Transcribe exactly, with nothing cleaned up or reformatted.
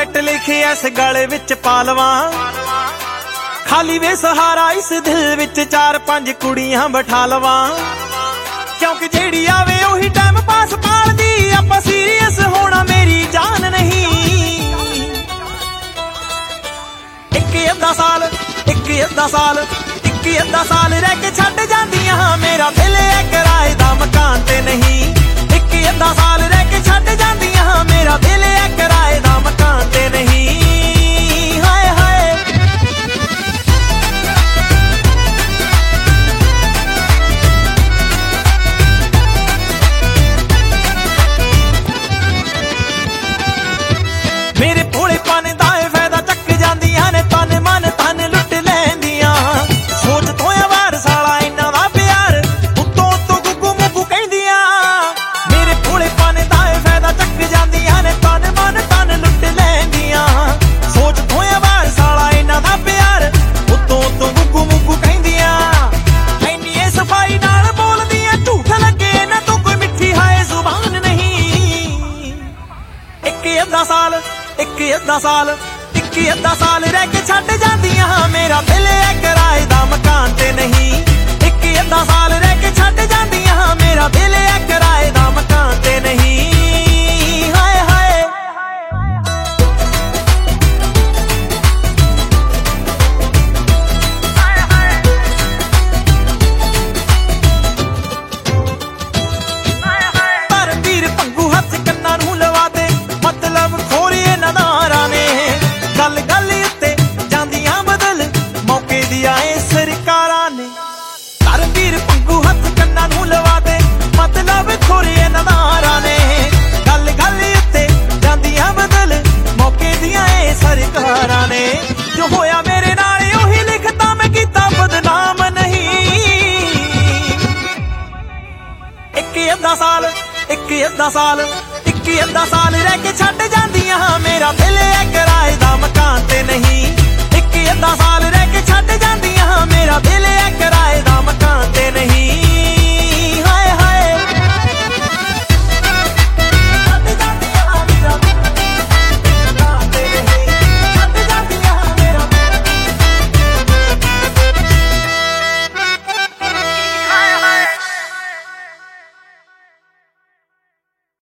Bullet लिखे इस गले विच पा लवां, खाली वे सहारा इस दिल विच चार पंज कुड़ियां बैठा लवां। क्योंकि जेड़ी आवे ओही टाइम पास पालदी, आपां सीरियस होना मेरी जान नहीं। इक अद्धा साल इक अद्धा साल इक अद्धा साल रह के छड्ड जांदियां, मेरा दिल है किराए दा मकान ते नहीं। इक अद्धा साल रह के छड्ड जांदियां, मेरा दिल है किराए दा मकान ते नहीं। हाय हाय मेरे भोले पाने दा फायदा चक जांदियां ने, तन मन तन लुट लैंदियां। सोच तो वार साला इन्ना दा प्यार, उत्तों उत्तों गुगू मुगू कहंदियां। मेरे भोले पाने दा फायदा चक जांदियां ने, तन मन तन लुट लैंदियां। सोच तो वार साला इन्ना दा प्यार, उत्तों उत्तों गुगू मुगू कहंदियां। इन्नी सफाई नाल बोलदियां, झूठ लगे ना तो कोई मिठी हाय जुबान नहीं। इक अद्धा साल इक अद्धा साल इक अद्धा साल रह के छड्ड जांदियां, मेरा दिल है किराए दा मकान ते नहीं। इक अद्धा साल रह के छड्ड जांदियां, मेरा दिल है किराए दा मकान ते नहीं। हाय हाय धर्मवीर पंगू हथ कन्नां नूं लवा दे, मतलब खोरीए नदारा ने। गल गल उत्ते जांदियां बदल, मौके दिया ए सरकारां ने। धर्मवीर पंगू हथ कन्नां नूं लवा दे, मतलब खोरीए नदारा ने। गल गल उत्ते जांदियां बदल, मौके दिया ए सरकारां ने। जो होया मेरे नाल ओही लिखता, मैं कीता बदनाम नहीं। इक अद्धा साल इक अद्धा साल इक अद्धा साल रह के छड्ड जांदियां,